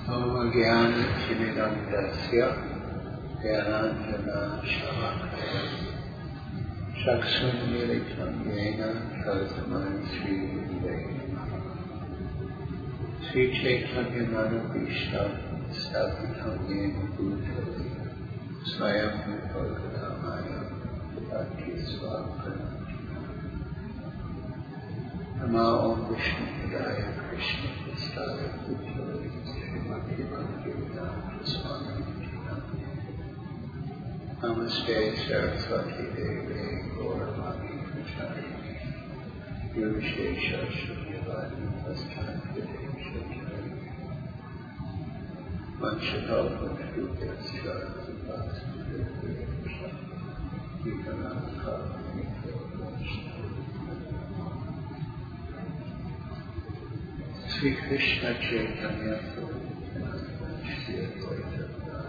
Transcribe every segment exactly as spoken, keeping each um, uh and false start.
Om Jnana-Timirandasya Jnananjana-Shalakaya Chakshunmilitam Yena Tasmai Sri Gurave Sri Chaitanya Manavishtam Sthapitam Yena Bhutale Swayam Bhagavaya Bhakti Swapana Nama Om Vishnu Padaya Krishna Prasthaya Bhutale Srimati Bhaktivedanta Swami Namaste Saraswati Devi Gauravani Pracharine Yogeshesha Shunyavadi Vasthana Shatari Vanchakalpa Shukasya Vasudevya Vikanaka Sri Krishna Chaitanya Shri Advaita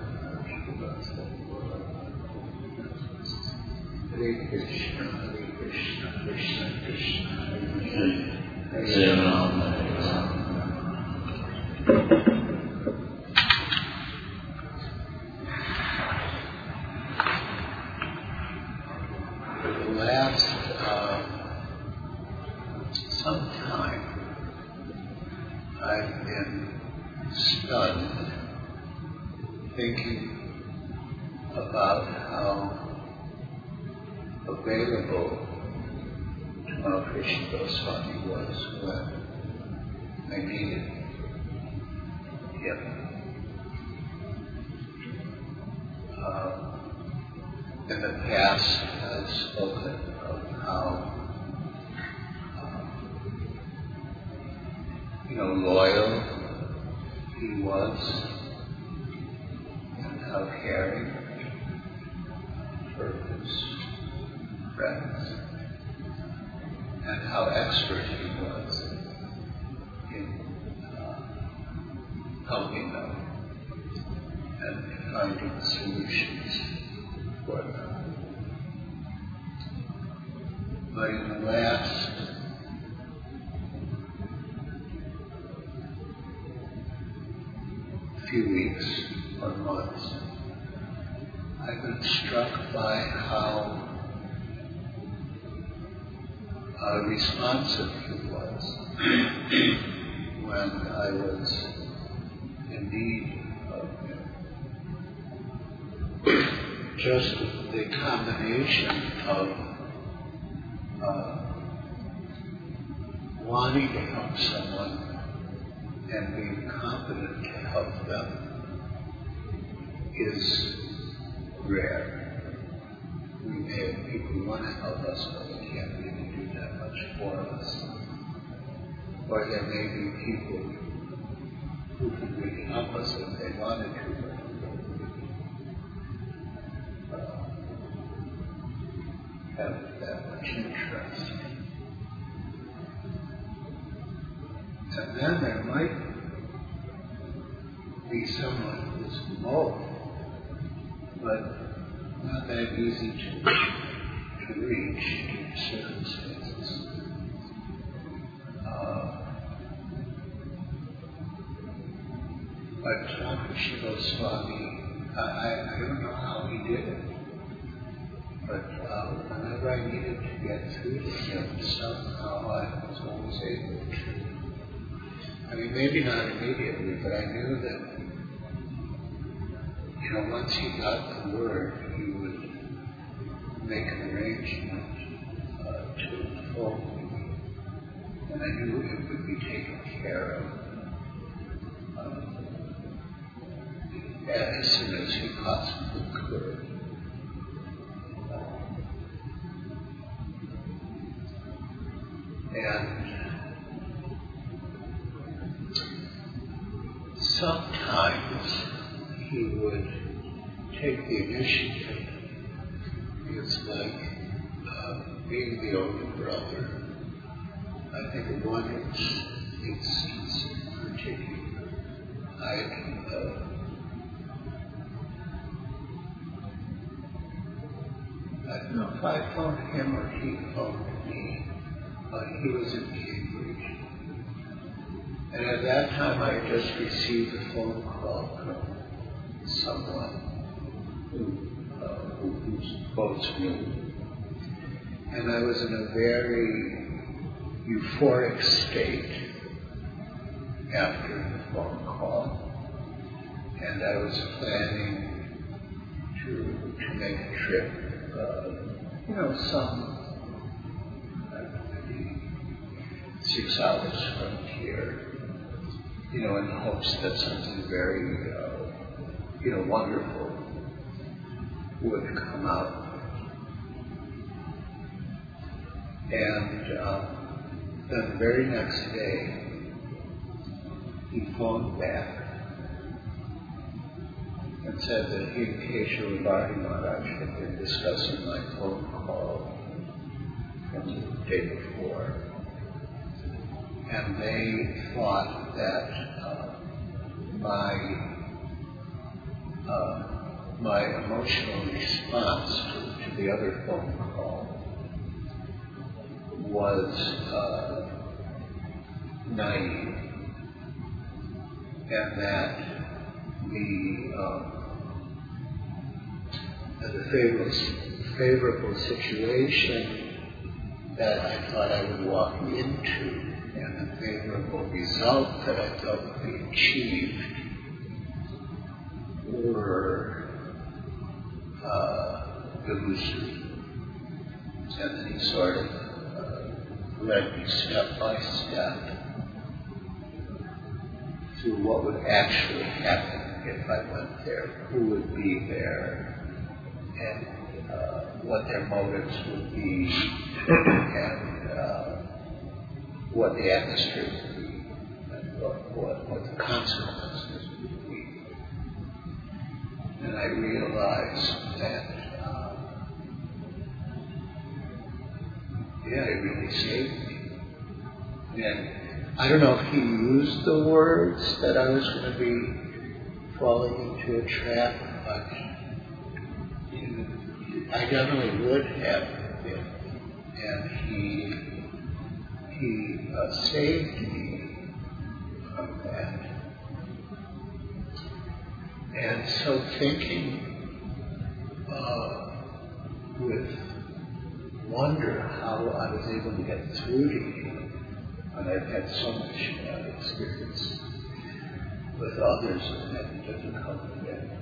Hare Krishna, Hare Krishna, Krishna Krishna, Hare Hare, Hare Rama, Hare Rama. For the last uh, some time, I've been stunned thinking about how available Tamal Krishna Goswami was when I needed him. Uh, in the past, I've spoken of how uh, you know, loyal he was, and how caring for his friends, and how expert he was in uh, helping them and finding solutions for them. But in the last few weeks or months, I've been struck by how uh, responsive he was when I was in need of him. Just the combination of uh, wanting to help someone and being competent to help them is rare. We may have people who want to help us, but we can't really do that much for us. Or there may be people who can really help us if they wanted to, but uh, have that much interest. And then there might be someone who's remote, but not that easy to, to reach in circumstances. Uh, but Krishna Goswami, I, I, I don't know how he did it, but uh, whenever I needed to get through to him, somehow I was always able to. I mean, maybe not immediately, but I knew that, you know, once he got the word, he would make an arrangement uh, to phone me, and I knew it would be taken care of uh, as soon as he possibly could. And sometimes he would take the initiative. It's like uh, being the older brother. I think of one instance in particular. I, uh, I don't know if I phoned him or he phoned me, but he was in Cambridge. And at that time, I had just received a phone call from someone who, uh, who, who both knew. And I was in a very euphoric state after the phone call. And I was planning to, to make a trip, uh, you know, some uh, six hours from here. You know, in the hopes that something very, uh, you know, wonderful would come out. And um, then the very next day, he phoned back and said that he and Kesha Bhakti Maharaj had been discussing my phone call from the day before. And they thought that uh, my uh, my emotional response to, to the other phone call was uh, naive, and that the um, that the favorable, favorable situation that I thought I would walk into and the favorable result that I felt would be achieved were uh, illusory. And then he sort of uh, led me step by step through what would actually happen if I went there, who would be there, and uh, what their motives would be, and uh, what the atmosphere would be, and what, what, what the consequences would be. And I realized that, uh, yeah, it really saved me. And I don't know if he used the words that I was going to be falling into a trap, but you know, I definitely would have been. And he He uh, saved me from that. And so thinking uh, with wonder how I was able to get through to him, and I've had so much uh, experience with others who had difficulty getting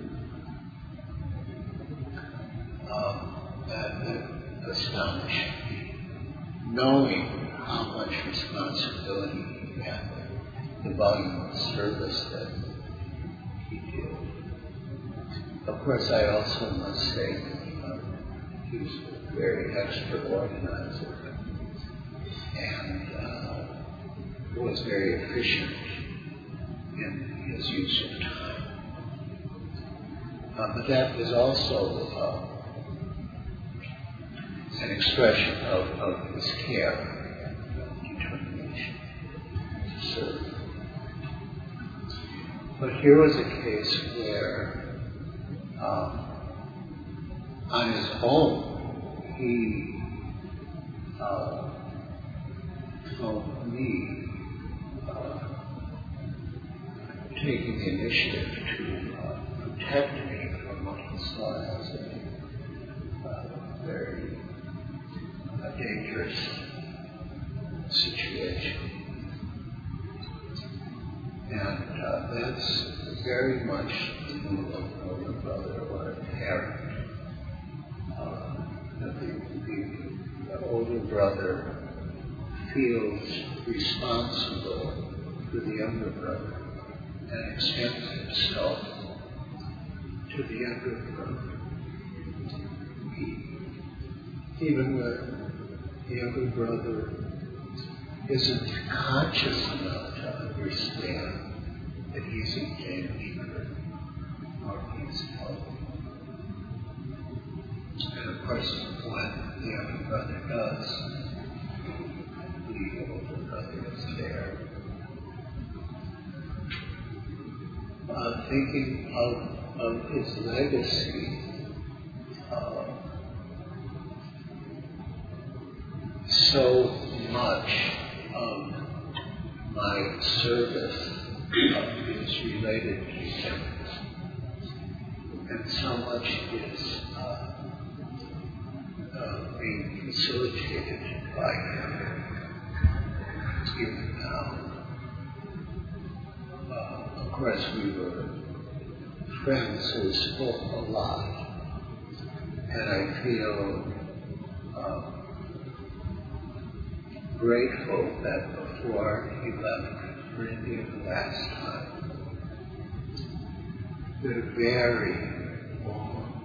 through. Um, that, that astonished me, knowing how much responsibility he had, the volume of service that he did. Of course, I also must say that uh, he was a very extra organizer and uh, was very efficient in his use of time. Uh, but that is also uh, an expression of, of his care. Serve. But here was a case where, um, on his own, he uh, told me, uh, taking the initiative to uh, protect me from what he saw as a uh, very uh, dangerous situation. And uh, that's very much the move of an older brother or a parent. Uh, that the, the, the older brother feels responsible for the younger brother and extends himself to the younger brother. He, even when the younger brother isn't conscious enough to understand that he's in danger or he's helping. And of course, when the younger brother does, the older brother is there. Uh, thinking of, of his legacy, uh, so much of my my service uh, is related to him. And so much is uh, uh, being facilitated by him. Even now, uh, of course, we were friends who spoke a lot, and I feel uh, grateful that before he left for India the last time, we had a very long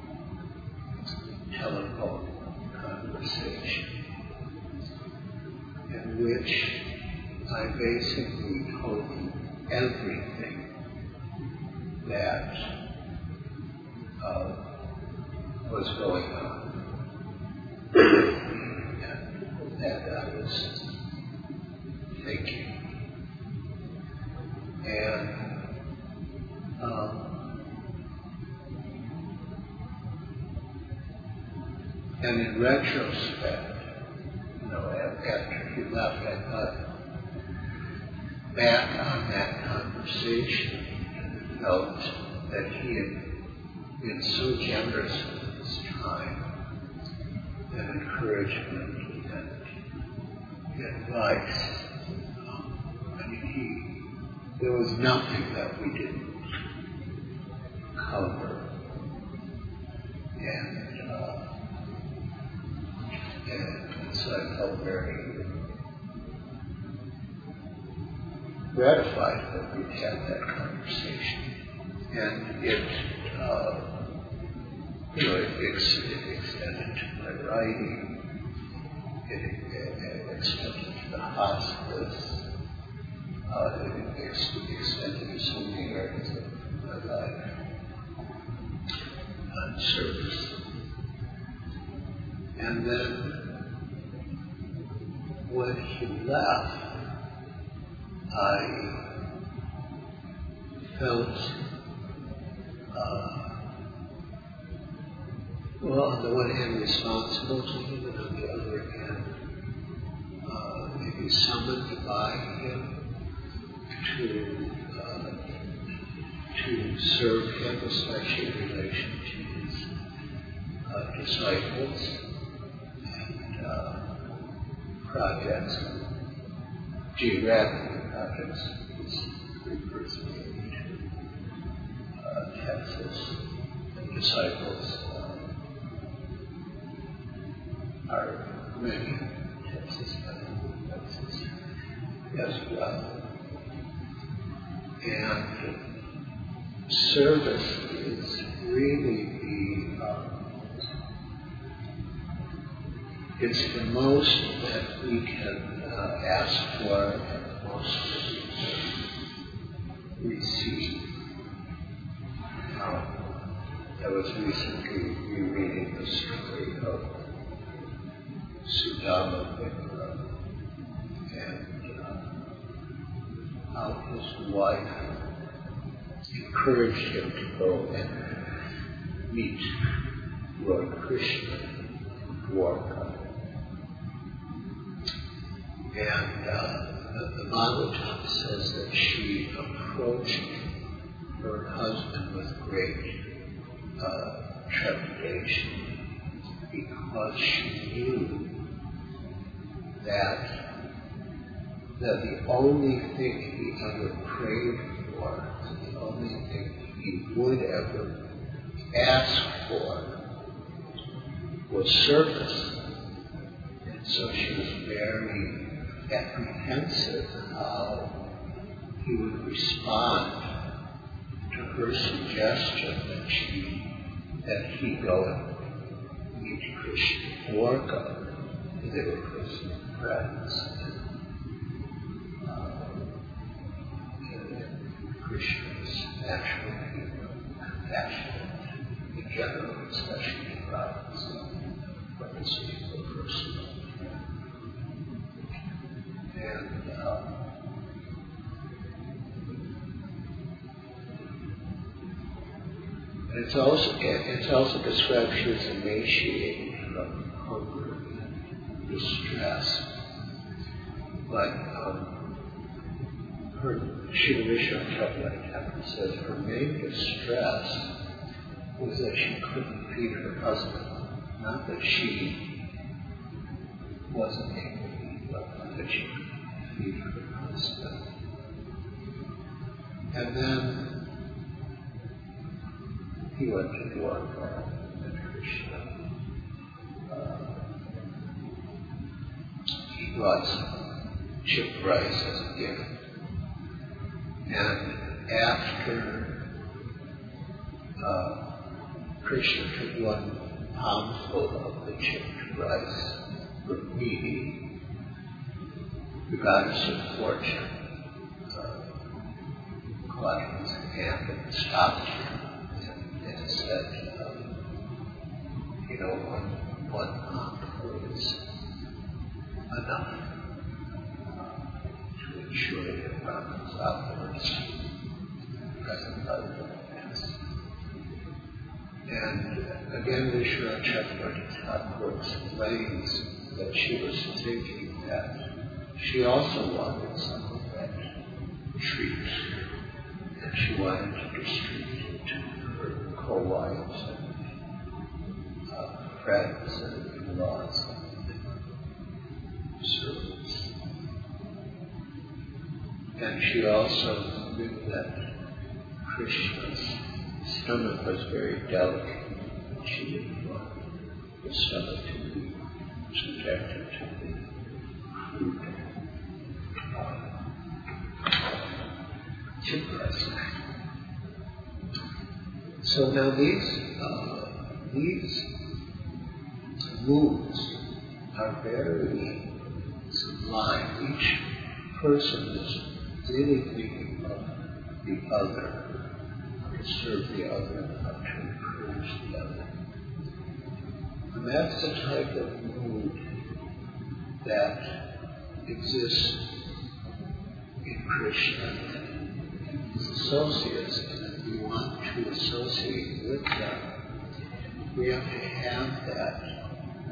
telephone conversation in which I basically told him everything that uh, was going on and that I was thinking. And um, and in retrospect, you know, after he left, I thought back on that conversation and felt that he had been so generous with his time and encouragement and advice. Um, I mean, he, there was nothing that we didn't cover. And, uh, and so I felt very gratified that we'd had that conversation. And it, uh, you know, it, ex- it extended to my writing, it, it, it extended to the hospice, uh, it ex- extended to so many areas of my life and service. And then when he left, I felt, uh, well, on the one hand, responsible to him, and on the other hand, uh, maybe summoned by him to uh, to serve him, especially in relation to his uh, disciples and uh, projects, geographical projects. This refers me to uh, Texas, and disciples uh, are many in Texas, but in Texas as well. And service is really the uh, it's the most that we can uh, ask for and the most that we can receive. Um, I was recently rereading the story of Sudama Vikram and uh, how his wife encouraged him to go and meet Lord Krishna in Dwarka. And uh, the, the Bhagavatam says that she approached her husband with great uh, trepidation because she knew that that the only thing he ever prayed for, and the only thing he would ever ask for, was service. And so she was very apprehensive how he would respond to her suggestion that she that he go and meet Krishna in Dwarka. They were Krishna's friends. Uh, and Krishna was naturally compassionate in general, especially in God. So when he speaks of a person. And uh, it's also it's also described she was emaciated from hunger and distress. But um, her, Srila Vishwanath Chakravarti Thakur says her main distress was that she couldn't feed her husband. Not that she wasn't able to eat, but that she couldn't feed her husband. And then he went to Dwarka and Krishna. Uh, he brought some chipped rice as a gift. And after uh, Krishna took one palmful of the chipped rice from me, the goddess of fortune uh, caught his hand and stopped him and, and said, um, you know, one, one palmful is enough uh, to ensure that Brahma's outwards present by the past. And again, Vishwanath Chakravarti Thakur explains that she was thinking that she also wanted some of that treat, and she wanted to distribute it to her co-wives and uh, friends and in-laws and servants. And she also knew that Krishna's stomach was very delicate. She didn't want the stomach to be subjected to the food uh, So now these uh, these moods are very sublime. Each person is really thinking of the other, how to serve the other, how to encourage the other. And that's the type of mood that exists in Krishna and his associates, and if we want to associate with them, we have to have that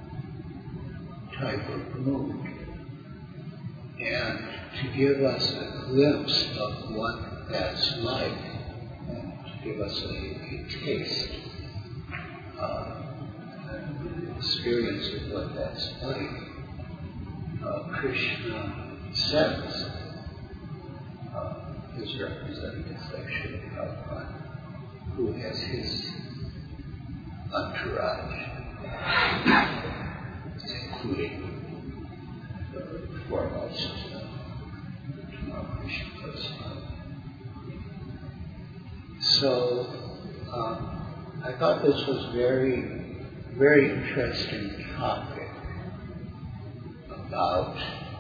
type of mood. And to give us a glimpse of what that's like, and to give us a, a taste, uh, an experience of what that's like, uh, Krishna sends uh, his representative, like Srila Prabhupada, who has his entourage, including foremost uh, Krishna Prasad. So um, I thought this was very, very interesting topic about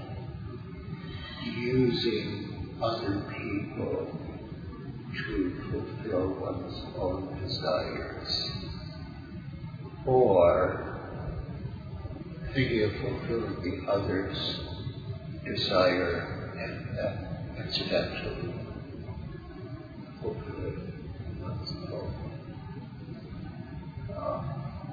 using other people to fulfill one's own desires, or thinking of fulfilling the other's desire and uh, incidentally fulfilling one's own. Um,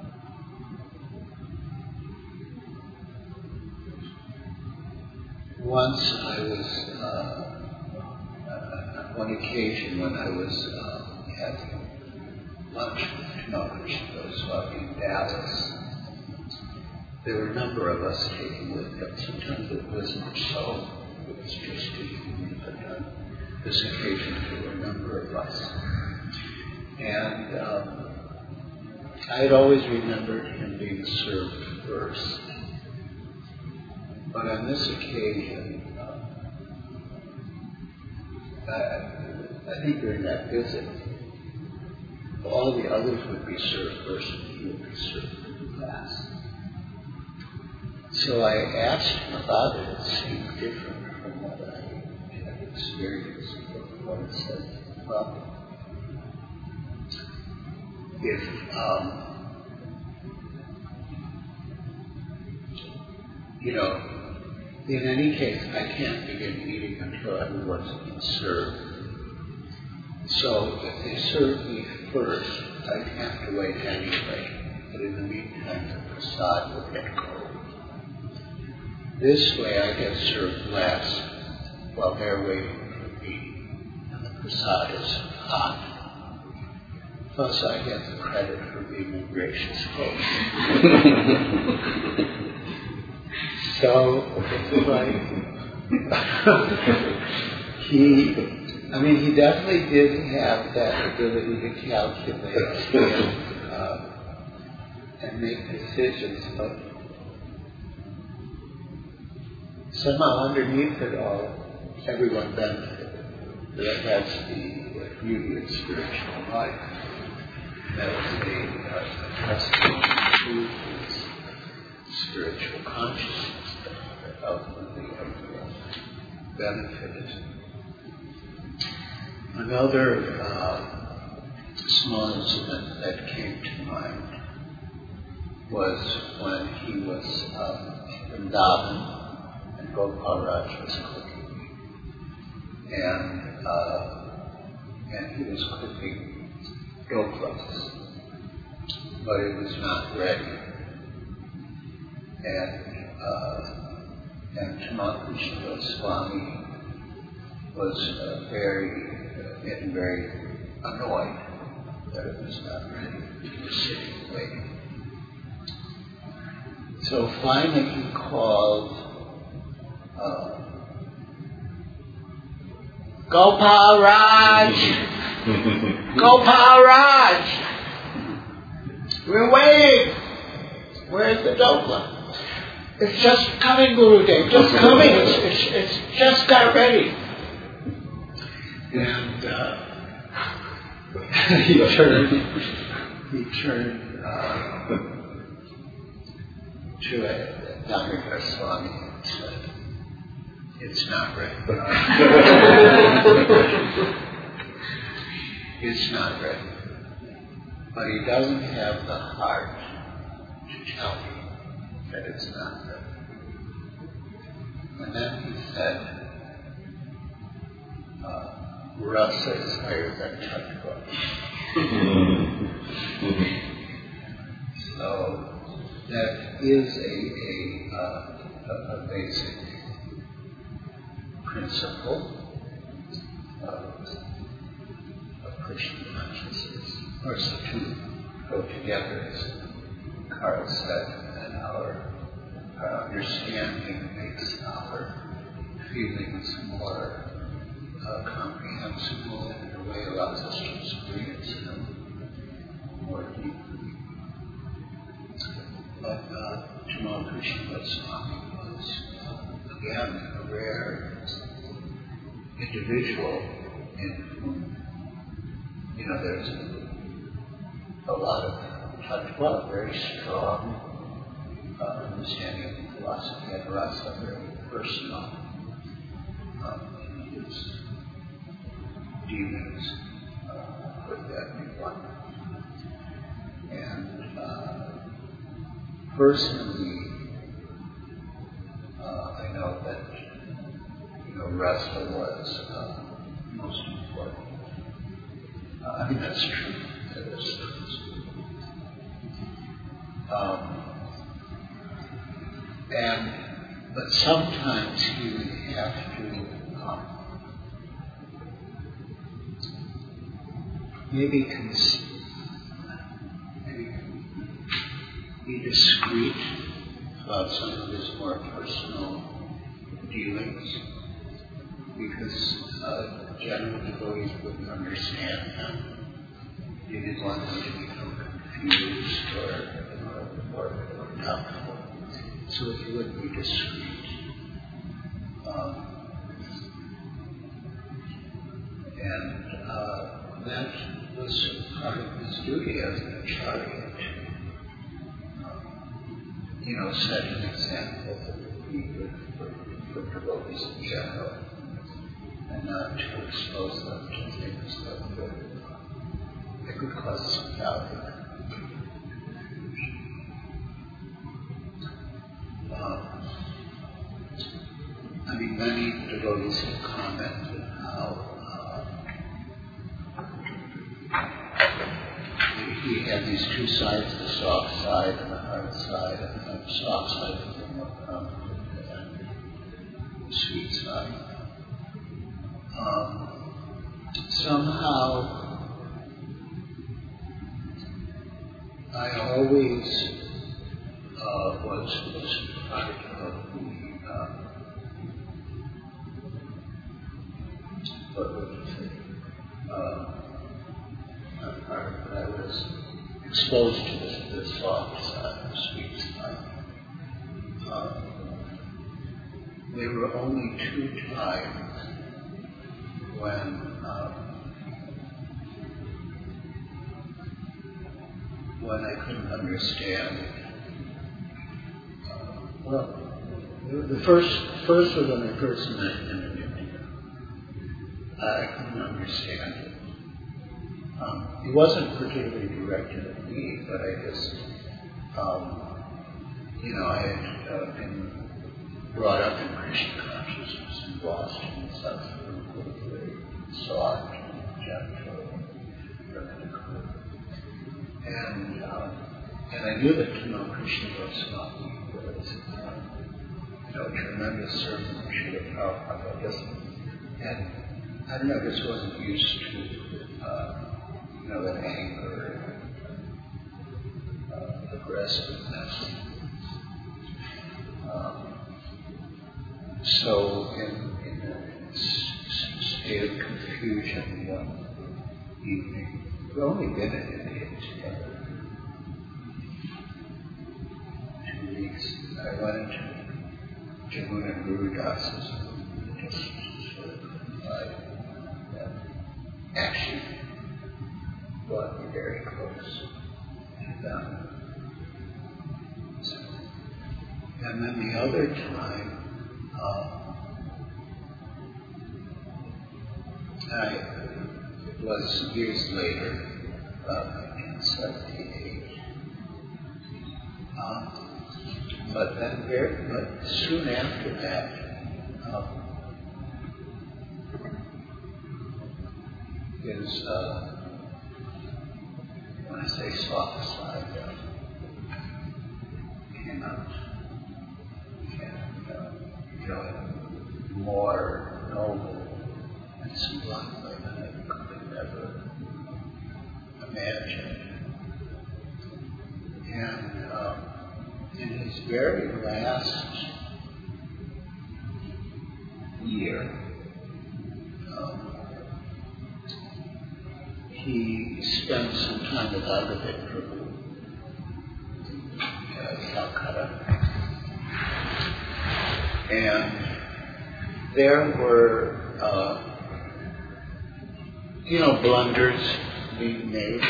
once I was, uh, on one occasion when I was uh, having lunch with Tamal Krishna Goswami in Dallas, there were a number of us taking with him. Sometimes it wasn't so, it was just taking, but on this occasion there were a number of us. And um, I had always remembered him being served first. But on this occasion, uh, I, I think during that visit, all the others would be served first and he would be served last. So I asked him about it. It seemed different from what I had experienced before. I said, well, if, um, you know, in any case, I can't begin eating until everyone's been served. So if they serve me first, I'd have to wait anyway. But in the meantime, the prasad would get cold. This way I get served last while they're waiting for me Prasad is hot. Plus, I get the credit for being a gracious host. So, it's like, he, I mean, he definitely did have that ability to calculate and, uh, and make decisions, but somehow underneath it all, everyone benefited. That's the beauty of spiritual life. That's the uh, testimony to spiritual consciousness that ultimately everyone benefited. Another uh, small incident that came to mind was when he was uh, in Vrindavan and Gopal Raj was cooking. And, uh, and he was cooking doklas, but it was not ready. And, uh, and Tamal Goswami was uh, very, uh, getting very annoyed that it was not ready. He was sitting waiting. So finally he called uh, Gopal Raj! Gopal Raj! We're waiting! Where's the dokla? It's just coming, Gurudev, just coming. It's, it's, it's just got ready. And uh, he turned, he turned uh, to a Damodar Swami and said, "It's not ready. It's not ready." But he doesn't have the heart to tell me that it's not ready. And then he said, uh, Rasa is higher than Tattva. So that is a, a, uh, a, a basic principle of, of Krishna consciousness. Of course, the two go together, as Carl said, and our, our understanding makes our feelings more uh, comprehensible, and in a way allows us to experience them more deeply. But uh, Tamal Krishna Goswami was, uh, again, a rare individual in whom, you know, there's a, a lot of tattva, very strong uh, understanding of philosophy, and rasa, very personal um, in his dealings uh, with everyone. And uh, personally, uh, I know that, you know, rasa was uh, most important. Uh, I mean, that's true. That is true. Um, and, but sometimes you would have to um, maybe, cons- maybe be discreet about some of his more personal dealings, because uh, general devotees wouldn't understand him. They didn't want them to become confused or, or, or doubtful. So he would be discreet. Um, and uh, that was part of his duty as an acharya to, um, you know, set an example that would be good for, for devotees in general, and not to expose them to things that would, that could cause some doubt in them. Um, I mean, many devotees have commented how uh, he had these two sides, the soft side and the hard side, and the soft side was the more complicated, and the sweet side. Um, somehow I always uh, was, was part of the, uh, what would you say, uh, not part of it, I was exposed to this, this soft side, the sweet side. Uh, there were only two times when uh, when I couldn't understand. Uh, well, the first first was when I first met him in India. I couldn't understand it. Um, it wasn't particularly directed at me, but I just, um, you know, I had uh, been brought up in Krishna consciousness in Boston and such, very soft and gentle, rhythmical. And, uh, and I knew that, you know, Krishna Goswami was, uh, you know, a tremendous servant of Srila Prabhupada. I just, and I don't know, I just wasn't used to, uh, you know, that anger and uh, aggressiveness. Um, so, in, in a state of confusion one evening, we'd only been in India together two weeks. I went into Jamuna Guru Das's room, just sort of confided that actually brought me very close to them. And then the other time, um, I was years later, about nineteen seventy-eight. Um, but then, very, but soon after that, um, his, uh, when I say soft side, uh, came out. And, uh, you know, more noble and sublime than I could ever imagine. And um, in his very last year, um, he spent some time with Agavit Prabhu in Calcutta. And there were, uh, you know, blunders being made.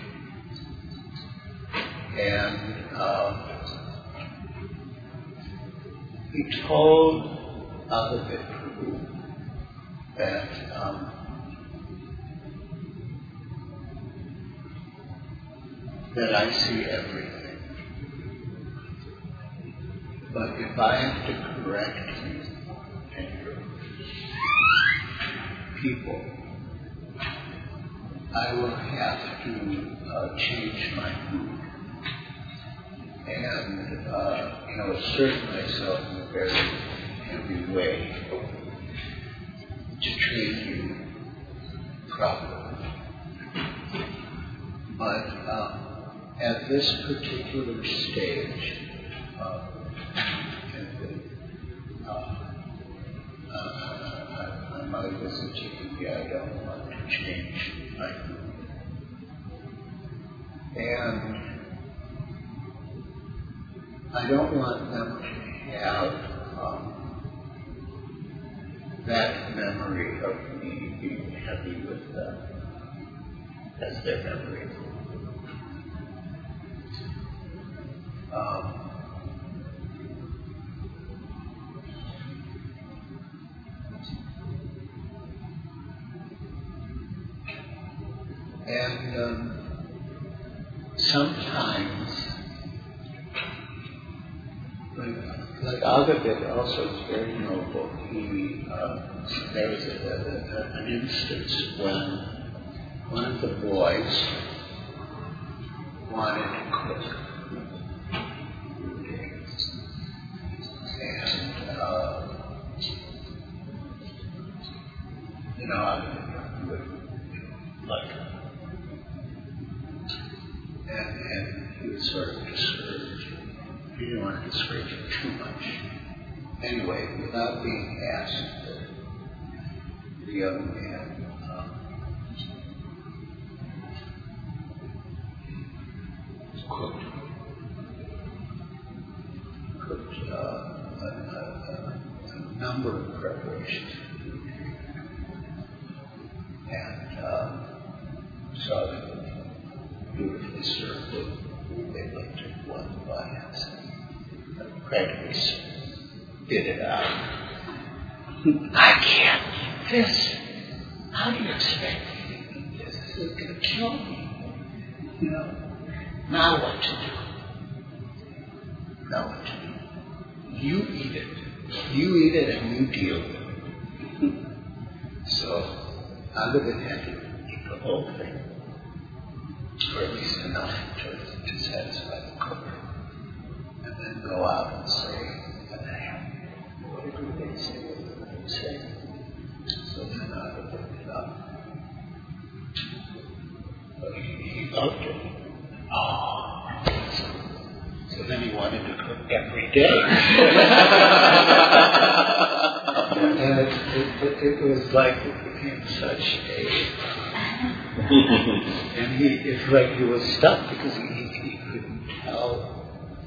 And uh, he told Agavit Prabhu that um, that I see everything. But if I have to correct you and your people, I will have to uh, change my mood and, uh, you know, assert myself in a very heavy way to treat you properly. But um, at this particular stage, uh, uh, uh, on my visit to India, I don't want to change my mood. And I don't want them to have um, that memory of me being heavy with them as their memory. Um, and um, sometimes, like, like Agavit also is very noble. He, uh, there was a, a, a, an instance when one of the boys wanted to cook. And, uh, you know, Agavit would And, and he was sort of discouraged. He didn't want to discourage him too much. Anyway, without being asked, the, the young man um, cooked, cooked uh, a, a, a number of preparations. And um, saw them beautifully served. They looked at one by and practically spit it out. I can't eat this. How do you expect me to eat this? This is going to kill me. You know? Now what to do? Now what to do? You eat it. You eat it and you deal with it. So, Aghavit had to eat the whole thing, or at least enough to, to satisfy the cook, and then go out and say, what did they say? What did they say? So then Aghavit did up. But he, he loved it. Oh. So, so then he wanted to cook every day. And it, it, it, it was like it became such a... and he, it's like he was stuck because he, he, he couldn't tell.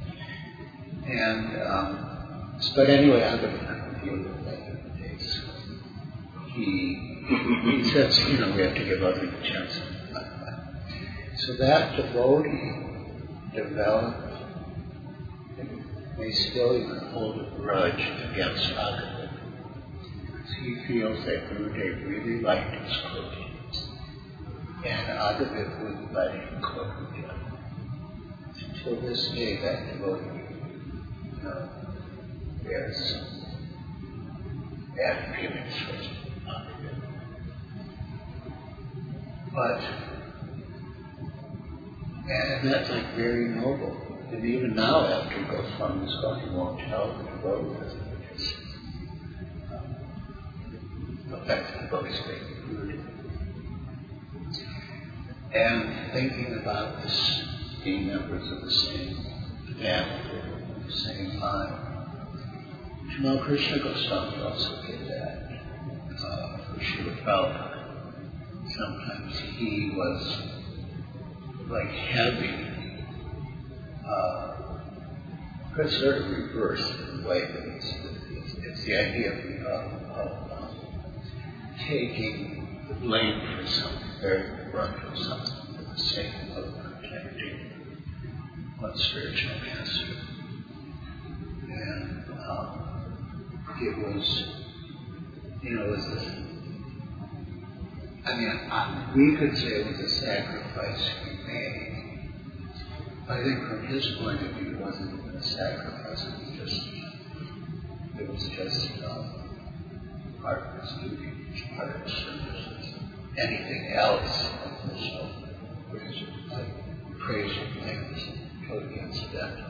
And, um, but anyway, I'm going to deal with that in the days. He, he says, you know, we have to give other a chance. So that devotee developed, may still even hold a grudge against Aghavit. He feels that Gurudev really liked his cooking, and Aghavit wouldn't let him cook again. Until this day, that devotee, you know, bears some bad feelings for Aghavit. But, and that's like very noble. And even now, after Goswami's gone, he won't tell the devotees. That's the devotee's great food. And thinking about this, being members of the same family, the same line. You know, Krishna Goswami also did that uh, for Srila Prabhupada. Sometimes he was like heavy, uh, it's sort of reversed in a way, but it's, it's, it's the idea of, of taking the blame for something, very brunt of something for the sake of protecting one spiritual master. And um, it was, you know, it was a, I mean, I, we could say it was a sacrifice he made. I think from his point of view, it wasn't even a sacrifice, it was just, it was just um, part of his duty. Part of the services. Anything else of this praise, like praise or blame is totally incidental.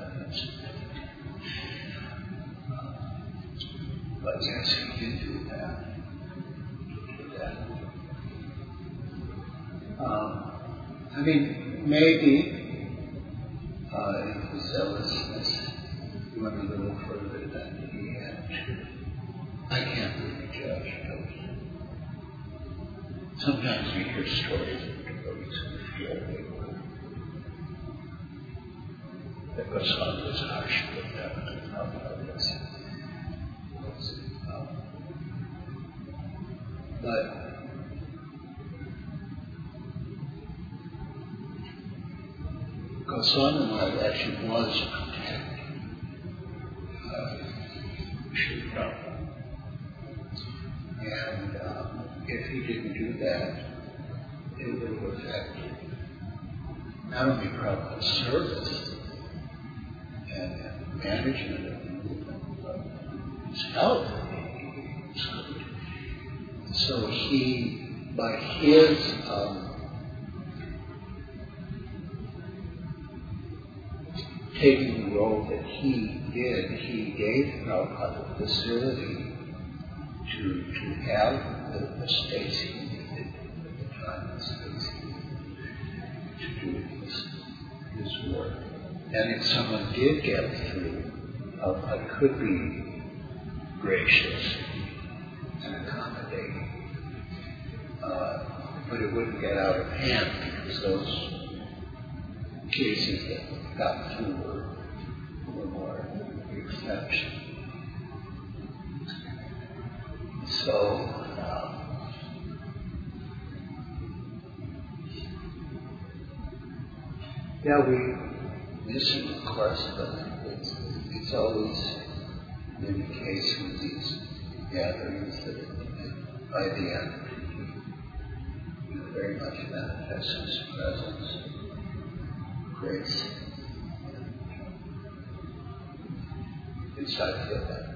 Uh, but yes, he did do that. He did that. Um, I mean, maybe uh, in his zealousness, he went a little further than he had to. I can't really judge those. Sometimes we hear stories of devotees who feel they were, that Goswami was harsh with them, and Prabhupada was, was um, but Goswami Maharaj actually was protecting uh, Sri Prabhupada. And um, if he didn't do that, it would have affected not only Prabhupada's service and, and management of the movement, but his health. So he, by his um, taking the role that he did, he gave Prabhupada the facility to to have the, the space he needed, the time and space he needed to do this. his work. And if someone did get through, uh, I could be gracious and accommodating, uh, but it wouldn't get out of hand because those cases that got through were, were more the exception. So, um, yeah, we miss him, of course, but it's, it's always been the case with these gatherings that by the end, he very much manifests his presence, grace. At least I feel that.